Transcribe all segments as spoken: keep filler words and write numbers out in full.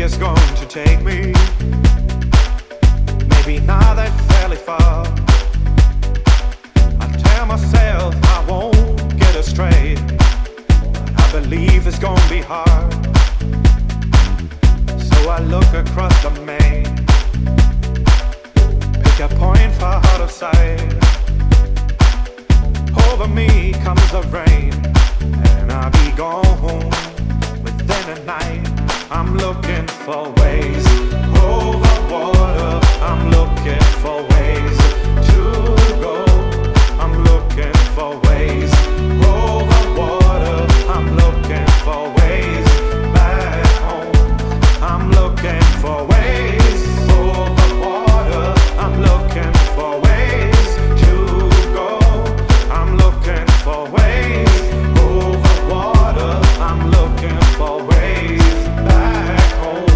is going to take me. Maybe not that fairly far. I tell myself I won't get astray, but I believe it's gonna be hard. So I look across the main, pick a point for out of sight. Over me comes the rain, and I'll be gone within a night. I'm looking for ways over water. I'm looking for ways to go. I'm looking for ways over water. I'm looking for ways back home. I'm looking for ways over water. I'm looking for ways to go. I'm looking for ways over water. I'm looking for ways back home.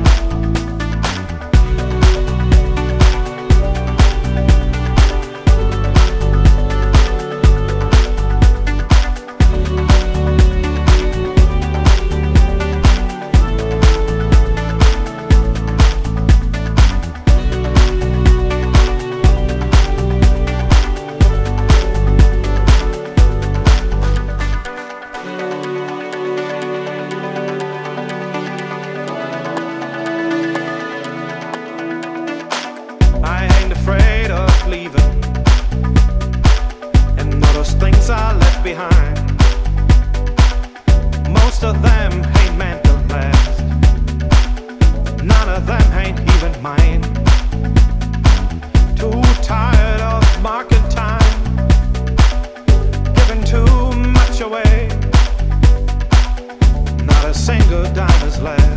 I ain't afraid of leaving, and all those things I left behind, most of them ain't meant to last. None of them ain't even mine. Too tired of marking time, giving too much away. Not a single dime is left.